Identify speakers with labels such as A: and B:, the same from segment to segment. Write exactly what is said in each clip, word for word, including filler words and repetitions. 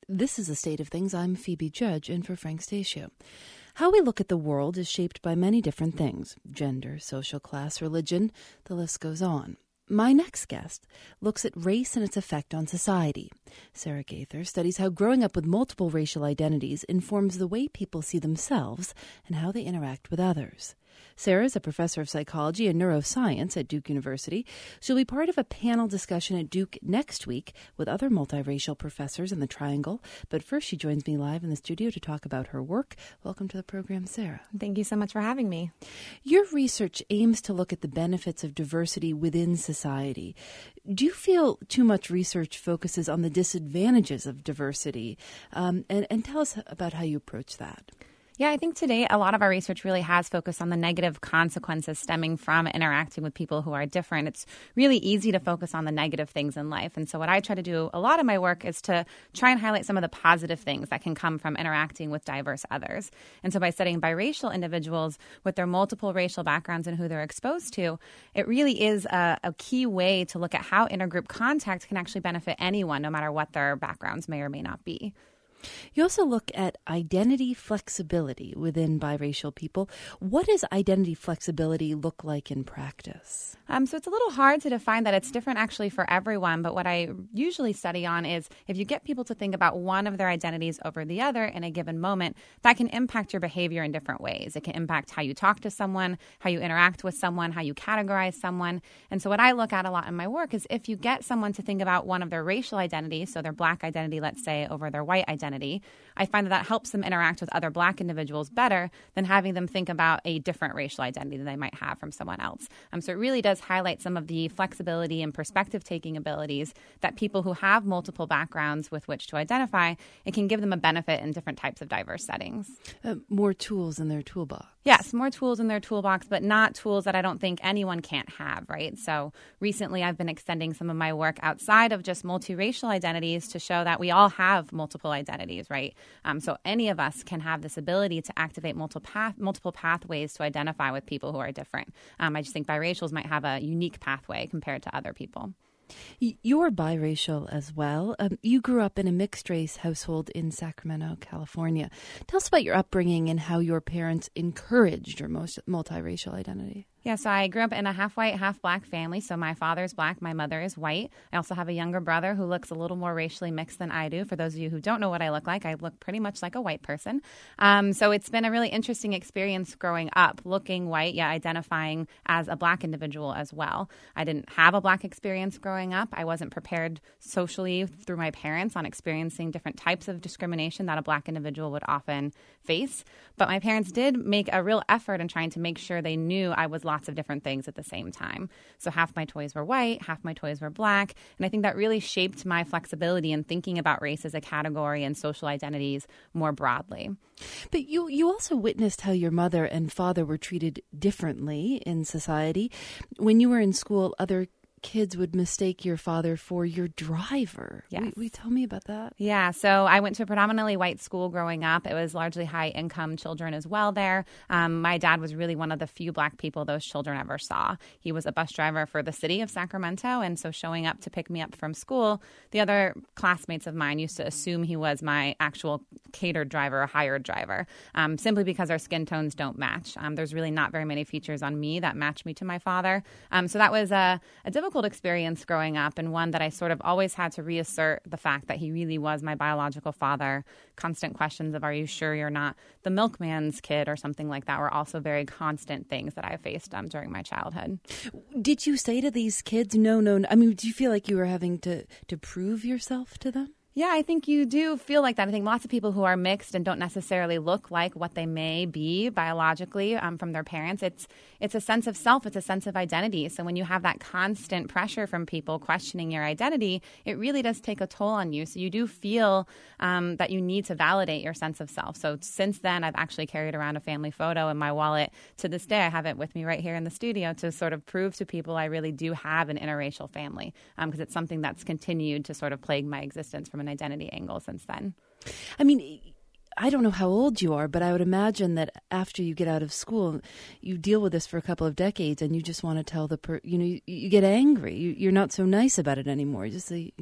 A: This is A State of Things. I'm Phoebe Judge, in for Frank Stasio. How we look at the world is shaped by many different things: gender, social class, religion, the list goes on. My next guest looks at race and its effect on society. Sarah Gaither studies how growing up with multiple racial identities informs the way people see themselves and how they interact with others. Sarah is a professor of psychology and neuroscience at Duke University. She'll be part of a panel discussion at Duke next week with other multiracial professors in the Triangle. But first, she joins me live in the studio to talk about her work. Welcome to the program, Sarah.
B: Thank you so much for having me.
A: Your research aims to look at the benefits of diversity within society. Do you feel too much research focuses on the disadvantages of diversity? Um, and, and tell us about how you approach that.
B: Yeah, I think today a lot of our research really has focused on the negative consequences stemming from interacting with people who are different. It's really easy to focus on the negative things in life. And so what I try to do a lot of my work is to try and highlight some of the positive things that can come from interacting with diverse others. And so by studying biracial individuals with their multiple racial backgrounds and who they're exposed to, it really is a, a key way to look at how intergroup contact can actually benefit anyone, no matter what their backgrounds may or may not be.
A: You also look at identity flexibility within biracial people. What does identity flexibility look like in practice?
B: Um, so it's a little hard to define that. It's different actually for everyone. But what I usually study on is if you get people to think about one of their identities over the other in a given moment, that can impact your behavior in different ways. It can impact how you talk to someone, how you interact with someone, how you categorize someone. And so what I look at a lot in my work is if you get someone to think about one of their racial identities, so their Black identity, let's say, over their white identity, I find that that helps them interact with other Black individuals better than having them think about a different racial identity that they might have from someone else. Um, so it really does highlight some of the flexibility and perspective-taking abilities that people who have multiple backgrounds with which to identify, it can give them a benefit in different types of diverse settings.
A: Uh, more tools in their toolbox.
B: Yes, more tools in their toolbox, but not tools that I don't think anyone can't have, right? So recently I've been extending some of my work outside of just multiracial identities to show that we all have multiple identities, right? Um, so any of us can have this ability to activate multiple path, multiple pathways to identify with people who are different. Um, I just think biracials might have a unique pathway compared to other people.
A: You're biracial as well. Um, you grew up in a mixed-race household in Sacramento, California. Tell us about your upbringing and how your parents encouraged your most multiracial identity.
B: Yeah, so I grew up in a half-white, half-Black family. So my father's Black, my mother is white. I also have a younger brother who looks a little more racially mixed than I do. For those of you who don't know what I look like, I look pretty much like a white person. Um, so it's been a really interesting experience growing up, looking white, yet identifying as a Black individual as well. I didn't have a Black experience growing up. I wasn't prepared socially through my parents on experiencing different types of discrimination that a Black individual would often face. But my parents did make a real effort in trying to make sure they knew I was lots of different things at the same time. So half my toys were white, half my toys were Black. And I think that really shaped my flexibility in thinking about race as a category and social identities more broadly.
A: But you, you also witnessed how your mother and father were treated differently in society. When you were in school, other kids would mistake your father for your driver.
B: Yes.
A: Will, will you tell me about that?
B: Yeah, so I went to a predominantly white school growing up. It was largely high-income children as well there. Um, my dad was really one of the few Black people those children ever saw. He was a bus driver for the city of Sacramento, and so showing up to pick me up from school, the other classmates of mine used to assume he was my actual catered driver or hired driver, um, simply because our skin tones don't match. Um, there's really not very many features on me that match me to my father. Um, so that was a, a difficult experience growing up, and one that I sort of always had to reassert the fact that he really was my biological father. Constant questions of, are you sure you're not the milkman's kid or something like that, were also very constant things that I faced um, during my childhood.
A: Did you say to these kids, no, no, no? I mean, do you feel like you were having to, to prove yourself to them?
B: Yeah, I think you do feel like that. I think lots of people who are mixed and don't necessarily look like what they may be biologically um, from their parents, it's it's a sense of self, it's a sense of identity. So when you have that constant pressure from people questioning your identity, it really does take a toll on you. So you do feel um, that you need to validate your sense of self. So since then, I've actually carried around a family photo in my wallet. To this day, I have it with me right here in the studio to sort of prove to people I really do have an interracial family, because um, it's something that's continued to sort of plague my existence from an identity angle since then.
A: I mean, I don't know how old you are, but I would imagine that after you get out of school, you deal with this for a couple of decades, and you just want to tell the per, you know, you, you get angry. You, you're not so nice about it anymore. You just say, you know.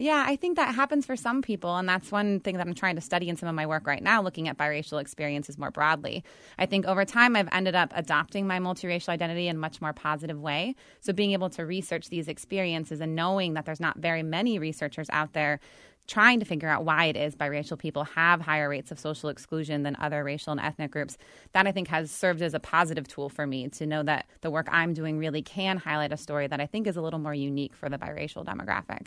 B: Yeah, I think that happens for some people, and that's one thing that I'm trying to study in some of my work right now, looking at biracial experiences more broadly. I think over time I've ended up adopting my multiracial identity in a much more positive way. So being able to research these experiences and knowing that there's not very many researchers out there trying to figure out why it is biracial people have higher rates of social exclusion than other racial and ethnic groups, that I think has served as a positive tool for me to know that the work I'm doing really can highlight a story that I think is a little more unique for the biracial demographic.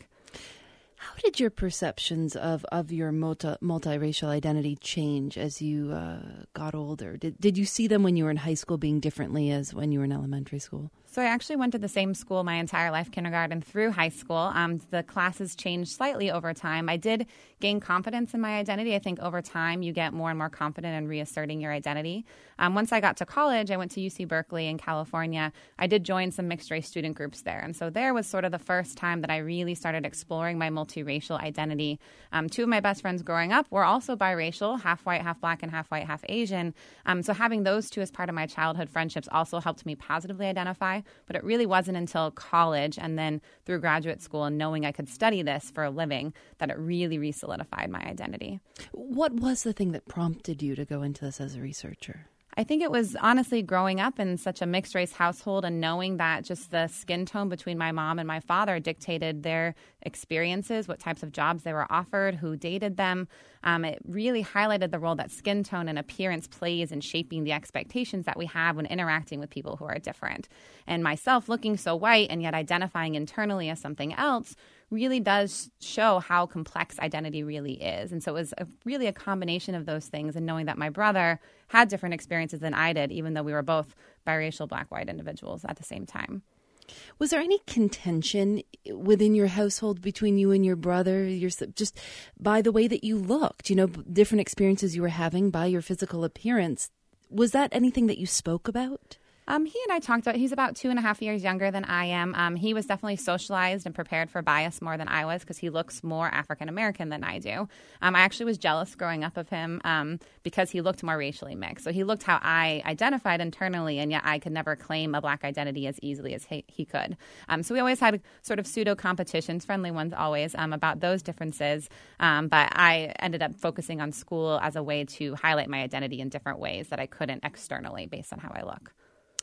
A: How did your perceptions of, of your multi, multiracial identity change as you uh, got older? Did, did you see them when you were in high school being differently as when you were in elementary school?
B: So I actually went to the same school my entire life, kindergarten through high school. Um, the classes changed slightly over time. I did gain confidence in my identity. I think over time you get more and more confident in reasserting your identity. Um, once I got to college, I went to U C Berkeley in California. I did join some mixed-race student groups there. And so there was sort of the first time that I really started exploring my multiracial identity. Um, two of my best friends growing up were also biracial, half white, half black, and half white, half Asian. Um, so having those two as part of my childhood friendships also helped me positively identify. But it really wasn't until college and then through graduate school and knowing I could study this for a living that it really re-solidified my identity.
A: What was the thing that prompted you to go into this as a researcher?
B: I think it was honestly growing up in such a mixed race household and knowing that just the skin tone between my mom and my father dictated their experiences, what types of jobs they were offered, who dated them. Um, it really highlighted the role that skin tone and appearance plays in shaping the expectations that we have when interacting with people who are different. And myself looking so white and yet identifying internally as something else really does show how complex identity really is. And so it was a, really a combination of those things, and knowing that my brother had different experiences than I did, even though we were both biracial black-white individuals at the same time.
A: Was there any contention within your household between you and your brother, your, just by the way that you looked, you know, different experiences you were having by your physical appearance? Was that anything that you spoke about?
B: Um, he and I talked about, he's about two and a half years younger than I am. Um, he was definitely socialized and prepared for bias more than I was because he looks more African-American than I do. Um, I actually was jealous growing up of him um, because he looked more racially mixed. So he looked how I identified internally, and yet I could never claim a black identity as easily as he, he could. Um, so we always had sort of pseudo competitions, friendly ones always, um, about those differences. Um, but I ended up focusing on school as a way to highlight my identity in different ways that I couldn't externally based on how I look.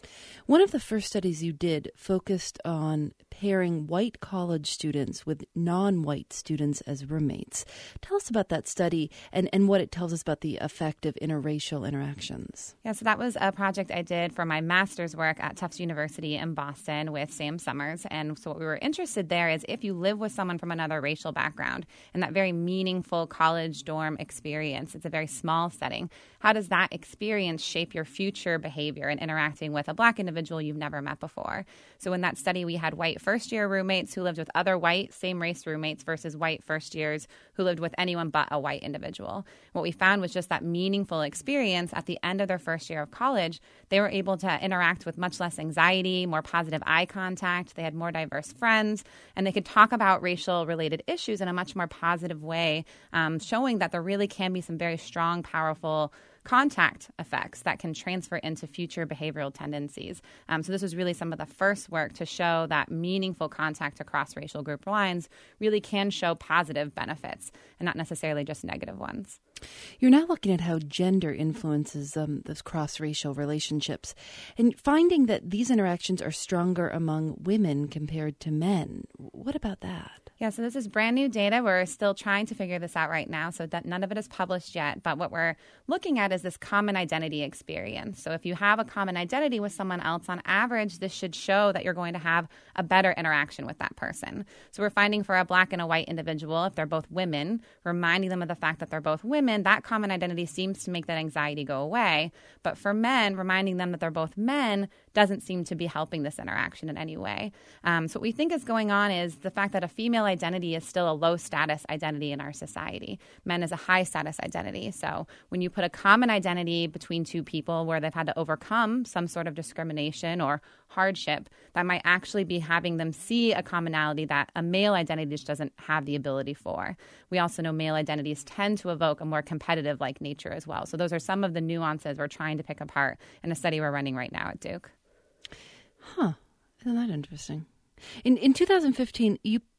A: One of the first studies you did focused on pairing white college students with non-white students as roommates. Tell us about that study and, and what it tells us about the effect of interracial interactions.
B: Yeah, so that was a project I did for my master's work at Tufts University in Boston with Sam Summers. And so what we were interested there is if you live with someone from another racial background and that very meaningful college dorm experience, it's a very small setting, how does that experience shape your future behavior in interacting with a black individual you've never met before? So in that study, we had white first-year roommates who lived with other white, same-race roommates versus white first years who lived with anyone but a white individual. What we found was just that meaningful experience at the end of their first year of college, they were able to interact with much less anxiety, more positive eye contact, they had more diverse friends, and they could talk about racial-related issues in a much more positive way, um, showing that there really can be some very strong, powerful contact effects that can transfer into future behavioral tendencies. Um, so this was really some of the first work to show that meaningful contact across racial group lines really can show positive benefits and not necessarily just negative ones.
A: You're now looking at how gender influences um, those cross-racial relationships and finding that these interactions are stronger among women compared to men. What about that?
B: Yeah, so this is brand new data. We're still trying to figure this out right now, so that none of it is published yet. But what we're looking at is this common identity experience. So if you have a common identity with someone else, on average, this should show that you're going to have a better interaction with that person. So we're finding for a black and a white individual, if they're both women, reminding them of the fact that they're both women, that common identity seems to make that anxiety go away. But for men, reminding them that they're both men doesn't seem to be helping this interaction in any way. Um, so what we think is going on is the fact that a female identity is still a low status identity in our society. Men is a high status identity. So when you put a common identity between two people where they've had to overcome some sort of discrimination or hardship, that might actually be having them see a commonality that a male identity just doesn't have the ability for. We also know male identities tend to evoke a more competitive like nature as well. So those are some of the nuances we're trying to pick apart in a study we're running right now at Duke.
A: Huh. Isn't that interesting? In in two thousand fifteen, you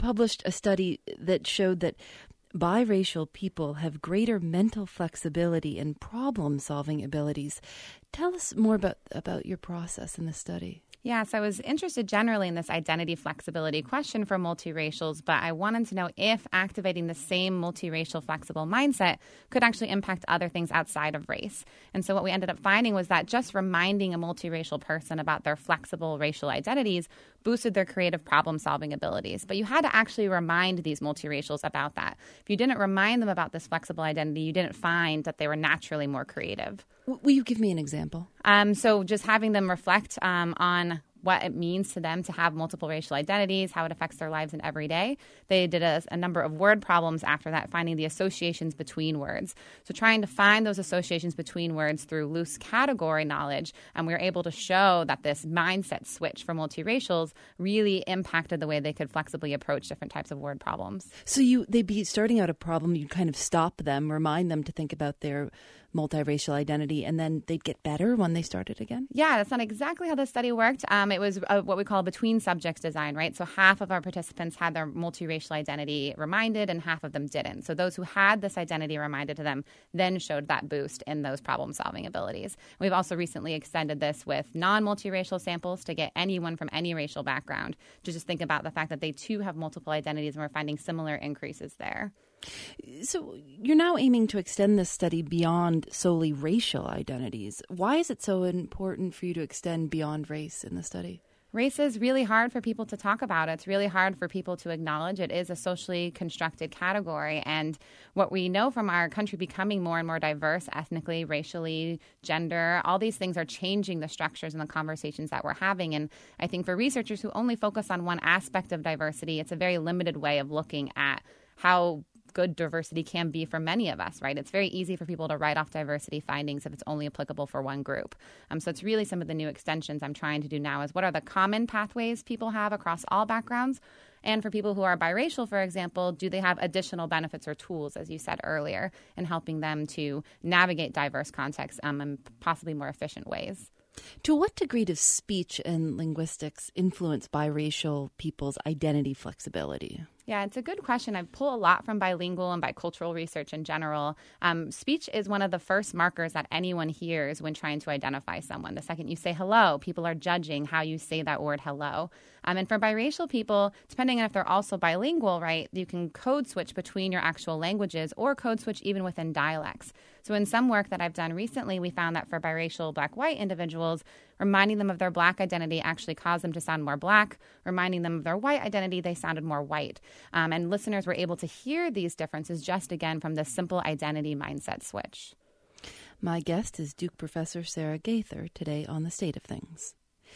A: published a study that showed that biracial people have greater mental flexibility and problem-solving abilities. Tell us more about, about your process in the study.
B: Yeah, so I was interested generally in this identity flexibility question for multiracials, but I wanted to know if activating the same multiracial flexible mindset could actually impact other things outside of race. And so what we ended up finding was that just reminding a multiracial person about their flexible racial identities boosted their creative problem-solving abilities. But you had to actually remind these multiracials about that. If you didn't remind them about this flexible identity, you didn't find that they were naturally more creative.
A: Will you give me an example?
B: Um, so just having them reflect um, on what it means to them to have multiple racial identities, how it affects their lives in every day. They did a, a number of word problems after that, finding the associations between words. So trying to find those associations between words through loose category knowledge, and we were able to show that this mindset switch for multiracials really impacted the way they could flexibly approach different types of word problems.
A: So you they'd be starting out a problem, you'd kind of stop them, remind them to think about their multiracial identity, and then they'd get better when they started again?
B: Yeah, that's not exactly how the study worked. Um, it was uh, what we call between subjects design, right? So half of our participants had their multiracial identity reminded and half of them didn't. So those who had this identity reminded to them then showed that boost in those problem-solving abilities. We've also recently extended this with non-multiracial samples to get anyone from any racial background to just think about the fact that they too have multiple identities, and we're finding similar increases there.
A: So you're now aiming to extend this study beyond solely racial identities. Why is it so important for you to extend beyond race in the study?
B: Race is really hard for people to talk about. It's really hard for people to acknowledge. It is a socially constructed category. And what we know from our country becoming more and more diverse ethnically, racially, gender, all these things are changing the structures and the conversations that we're having. And I think for researchers who only focus on one aspect of diversity, it's a very limited way of looking at how good diversity can be for many of us, right? It's very easy for people to write off diversity findings if it's only applicable for one group. Um, so it's really some of the new extensions I'm trying to do now is what are the common pathways people have across all backgrounds? And for people who are biracial, for example, do they have additional benefits or tools, as you said earlier, in helping them to navigate diverse contexts um, in possibly more efficient ways?
A: To what degree does speech and linguistics influence biracial people's identity flexibility?
B: Yeah, it's a good question. I pull a lot from bilingual and bicultural research in general. Um, speech is one of the first markers that anyone hears when trying to identify someone. The second you say hello, people are judging how you say that word hello. Um, and for biracial people, depending on if they're also bilingual, right, you can code switch between your actual languages or code switch even within dialects. So in some work that I've done recently, we found that for biracial black-white individuals, reminding them of their black identity actually caused them to sound more black. Reminding them of their white identity, they sounded more white. Um, and listeners were able to hear these differences just, again, from this simple identity mindset switch.
A: My guest is Duke Professor Sarah Gaither today on The State of Things.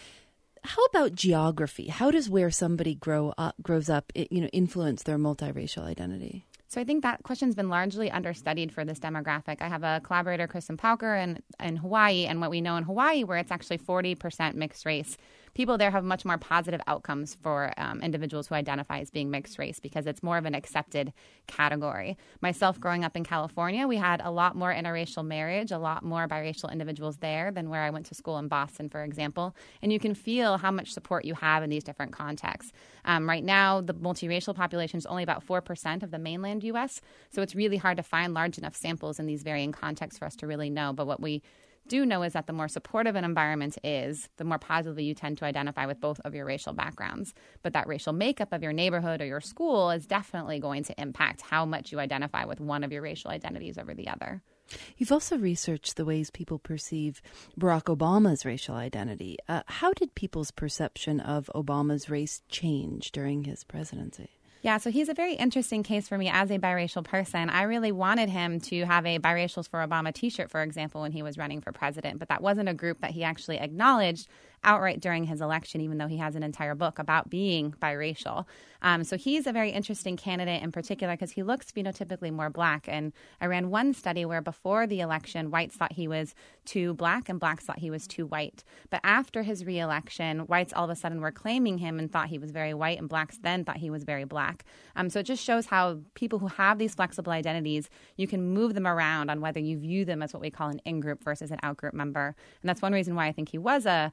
A: How about geography? How does where somebody grow up, grows up, you know, influence their multiracial identity?
B: So I think that question's been largely understudied for this demographic. I have a collaborator, Kristen Pauker, in, in Hawaii, and what we know in Hawaii, where it's actually forty percent mixed race, people there have much more positive outcomes for um, individuals who identify as being mixed race because it's more of an accepted category. Myself, growing up in California, we had a lot more interracial marriage, a lot more biracial individuals there than where I went to school in Boston, for example. And you can feel how much support you have in these different contexts. Um, right now, the multiracial population is only about four percent of the mainland U S, so it's really hard to find large enough samples in these varying contexts for us to really know. But what we do know is that the more supportive an environment is, the more positively you tend to identify with both of your racial backgrounds. But that racial makeup of your neighborhood or your school is definitely going to impact how much you identify with one of your racial identities over the other.
A: You've also researched the ways people perceive Barack Obama's racial identity. Uh, how did people's perception of Obama's race change during his presidency?
B: Yeah, so he's a very interesting case for me as a biracial person. I really wanted him to have a Biracials for Obama t-shirt, for example, when he was running for president. But that wasn't a group that he actually acknowledged outright during his election, even though he has an entire book about being biracial. Um, so he's a very interesting candidate in particular because he looks phenotypically more black. And I ran one study where before the election, whites thought he was too black and blacks thought he was too white. But after his reelection, whites all of a sudden were claiming him and thought he was very white, and blacks then thought he was very black. Um, so it just shows how people who have these flexible identities, you can move them around on whether you view them as what we call an in-group versus an out-group member. And that's one reason why I think he was a very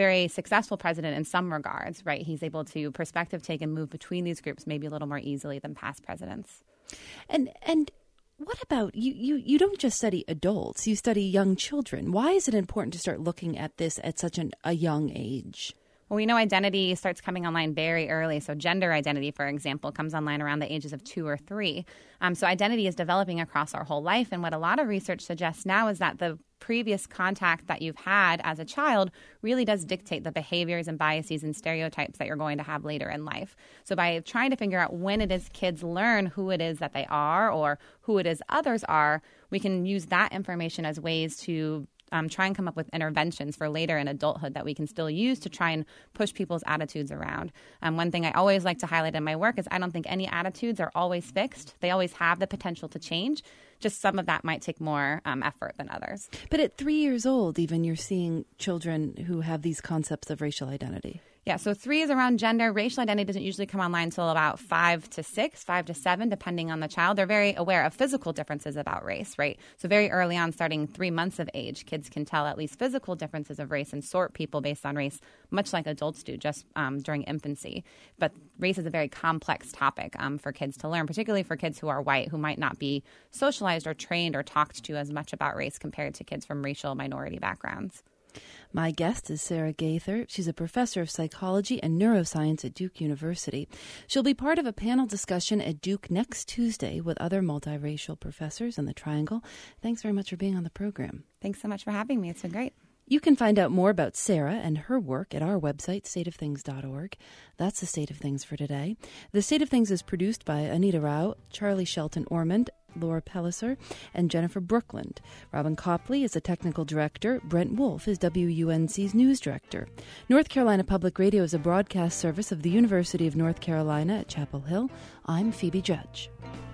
B: very successful president in some regards, right? He's able to perspective take and move between these groups maybe a little more easily than past presidents.
A: And and what about, you, you, you don't just study adults, you study young children. Why is it important to start looking at this at such an, a young age?
B: Well, we know identity starts coming online very early. So gender identity, for example, comes online around the ages of two or three. Um, so identity is developing across our whole life. And what a lot of research suggests now is that the previous contact that you've had as a child really does dictate the behaviors and biases and stereotypes that you're going to have later in life. So by trying to figure out when it is kids learn who it is that they are or who it is others are, we can use that information as ways to Um, try and come up with interventions for later in adulthood that we can still use to try and push people's attitudes around. Um, one thing I always like to highlight in my work is I don't think any attitudes are always fixed. They always have the potential to change. Just some of that might take more um, effort than others.
A: But at three years old, even, you're seeing children who have these concepts of racial identity.
B: Yeah, so three is around gender. Racial identity doesn't usually come online until about five to six, five to seven, depending on the child. They're very aware of physical differences about race, right? So very early on, starting three months of age, kids can tell at least physical differences of race and sort people based on race, much like adults do just um, during infancy. But race is a very complex topic um, for kids to learn, particularly for kids who are white, who might not be socialized or trained or talked to as much about race compared to kids from racial minority backgrounds.
A: My guest is Sarah Gaither. She's a professor of psychology and neuroscience at Duke University. She'll be part of a panel discussion at Duke next Tuesday with other multiracial professors in the Triangle. Thanks very much for being on the program.
B: Thanks so much for having me. It's been great.
A: You can find out more about Sarah and her work at our website, state of things dot org. That's the State of Things for today. The State of Things is produced by Anita Rao, Charlie Shelton Ormond, Laura Pelliser, and Jennifer Brookland. Robin Copley is the technical director. Brent Wolf is W U N C's news director. North Carolina Public Radio is a broadcast service of the University of North Carolina at Chapel Hill. I'm Phoebe Judge.